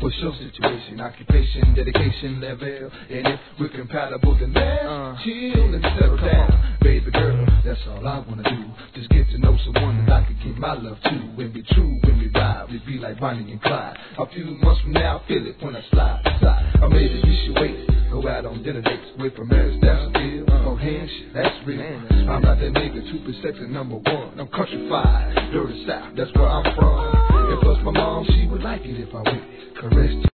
What's your situation, occupation, dedication, level? And if we're compatible, then let's chill and settle down. Baby girl, that's all I wanna do. Just get to know someone that I can give my love to. And be true when we ride, we be like Bonnie and Clyde. A few months from now, feel it when I slide inside. Or maybe we should wait, go out on dinner dates, wait for marriage, that's a deal. Oh, handshake, that's real. I'm not that nigga, 2% and number one. I'm countrified, dirty south, that's where I'm from. And plus my mom, she would like it if I went caressed